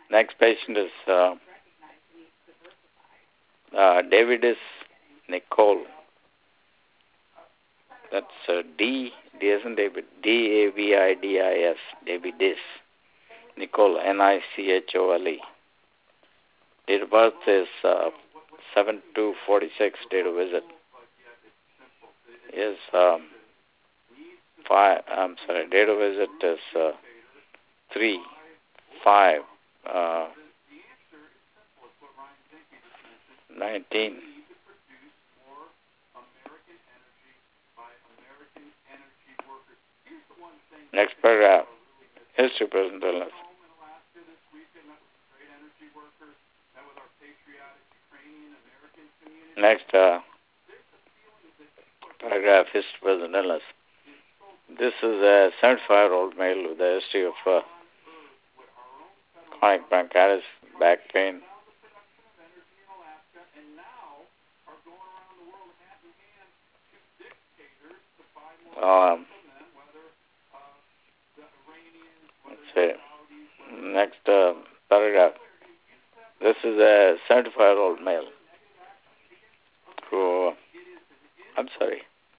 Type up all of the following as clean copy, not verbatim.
Next patient is Davidis Nicole. That's D as in David, Davidis, Davidis Nicole, Nichole. Date of birth is 7/2/46. Date of visit is five. I'm sorry. Date of visit is 3/5. 19. Next paragraph. History, present illness. Next paragraph. History, present illness. This is a 75-year-old male with a history of chronic bronchitis, back pain. Let's see. Next paragraph. This is a 75-year-old male who, I'm sorry.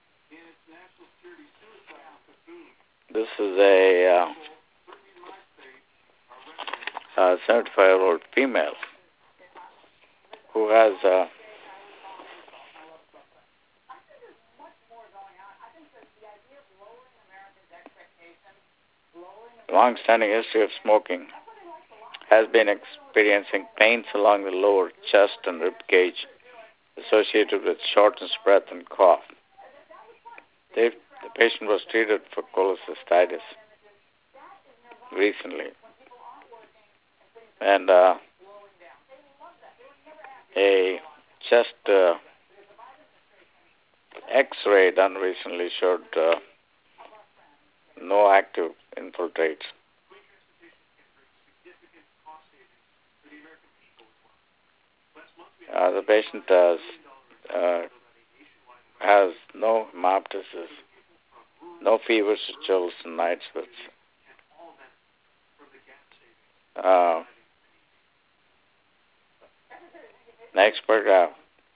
This is a 75-year-old female who has long-standing history of smoking, has been experiencing pains along the lower chest and rib cage associated with shortness of breath and cough. The patient was treated for cholecystitis recently, and a chest X-ray done recently showed no active infiltrates. The patient has no hemoptysis, no fevers, chills, and night sweats. Next paragraph.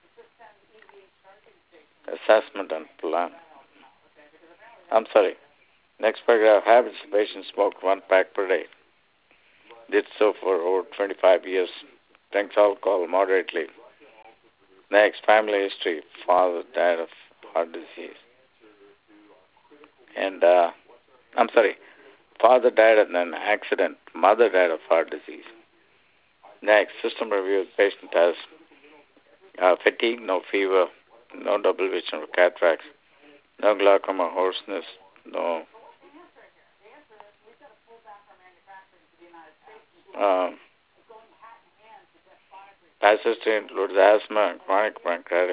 Assessment and plan. I'm sorry. Next paragraph. Habits. The patient smoked 1 pack per day. Did so for over 25 years. Drinks alcohol moderately. Next, family history. Father died of heart disease. And, I'm sorry. Father died in an accident. Mother died of heart disease. Next, system review. The patient has fatigue, no fever, no double vision or cataracts, no glaucoma, hoarseness, no past history includes asthma and chronic bronchitis.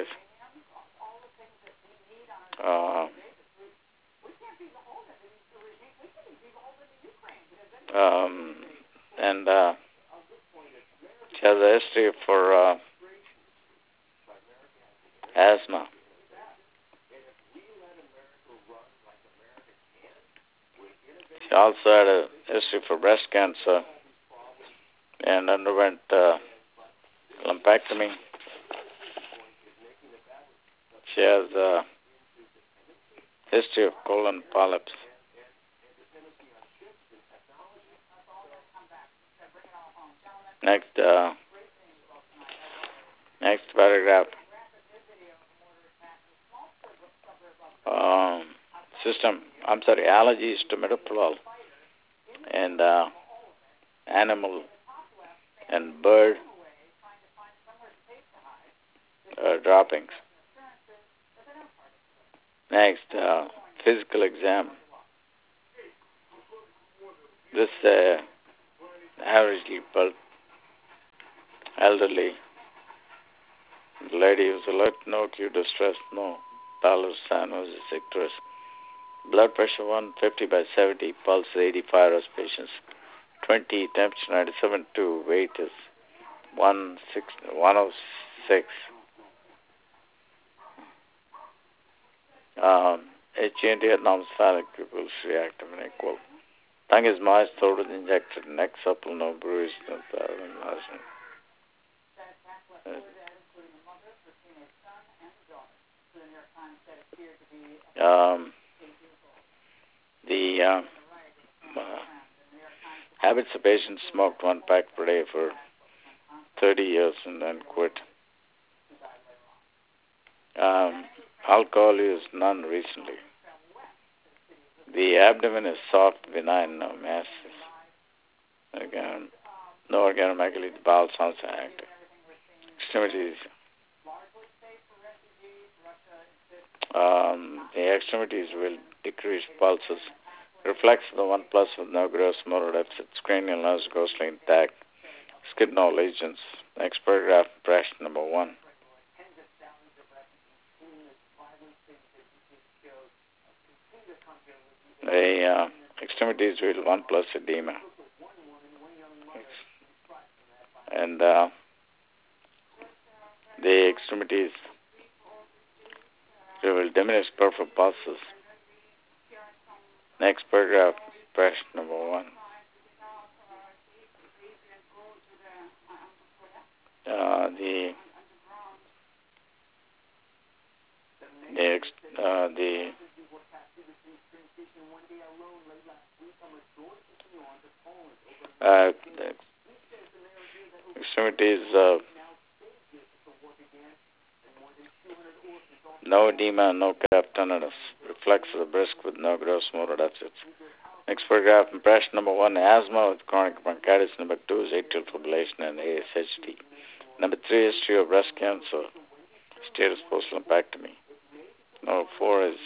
And she has a history for asthma. She also had a history for breast cancer and underwent lumpectomy. She has a history of colon polyps. Next paragraph. Allergies to metoprolol and animal and bird droppings. Next, physical exam. This averagely built elderly lady who's alert, no acute distress, no pallor, cyanosis, icterus. Blood pressure 150/70, pulse 85 respirations, 20, temperature 97.2, weight is 106. HGNT abnormal phallic pupils reactive and equal. Tongue is moist, throat is injected, neck supple, no bruise. Um, the habits of patients smoked one pack per day for 30 years and then quit. Alcohol use, none recently. The abdomen is soft, benign, no masses. Again, no organomegaly, the bowel sounds active. Extremities. The extremities will decrease pulses. Reflex the 1 plus with no gross motor deficits. Cranial nerves ghostly intact. Skidnal lesions. Next paragraph, impression number 1. The extremities will 1 plus edema. And the extremities will diminish peripheral pulses. Next paragraph, impression number 1. The extremities, no edema, no calf tenderness. Reflex of the brisk with no gross motor deficits. Next paragraph, impression number 1, asthma with chronic bronchitis. Number 2 is atrial fibrillation and ASHD. Number 3, history of breast cancer, status post-lumpectomy. Number 4 is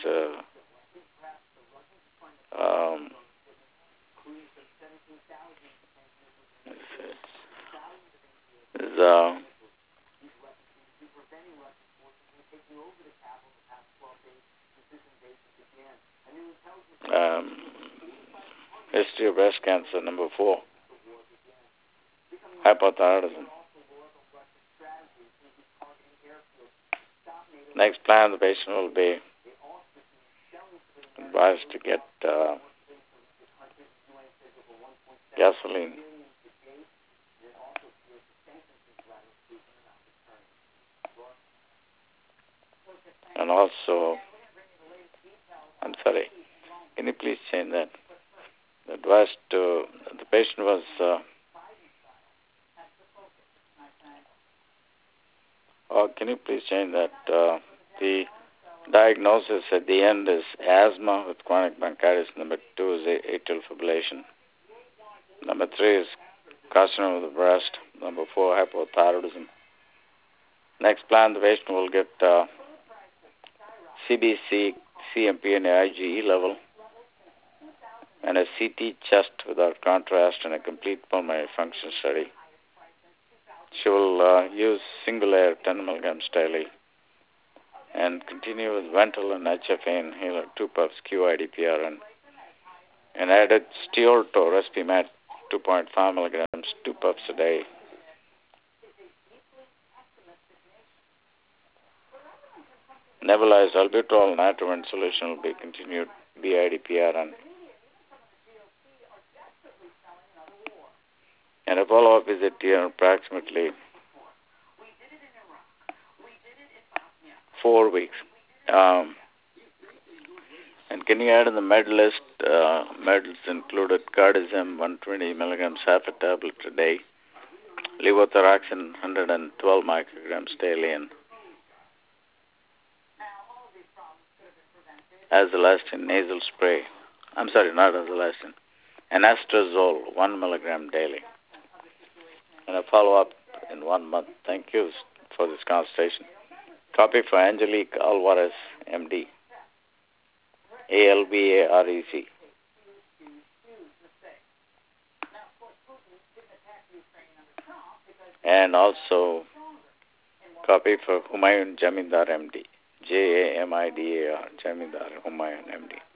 history of breast cancer. Number 4, hypothyroidism. Next plan, the patient will be advised to get gasoline. And also, I'm sorry, can you please change that? Advised to, the patient was can you please change that? The diagnosis at the end is asthma with chronic bronchitis. Number 2 is atrial fibrillation. Number 3 is carcinoma of the breast. Number 4, hypothyroidism. Next plan, the patient will get CBC, CMP, and IgE level, and a CT chest without contrast, and a complete pulmonary function study. She will use single-layer 10 milligrams daily and continue with Ventolin, HFA inhaler, 2 puffs, QIDPR, and added Stiolto, Respimat, 2.5 milligrams, 2 puffs a day. Nebulized albuterol nitrogen solution will be continued, BIDPR, and a follow-up visit here approximately 4 weeks. And can you add in the med list, meds included Cardizem, 120 milligrams, half a tablet a day, levothyroxine, 112 micrograms daily, and azelastine nasal spray. I'm sorry, not azelastine. Anastrozole, 1 milligram daily. And a follow-up in 1 month. Thank you for this consultation. Copy for Angelique Alvarez, MD. ALBAREC. And also copy for Humayun Jamindar, MD. JAMIDAR, Jamindar Humayun, MD.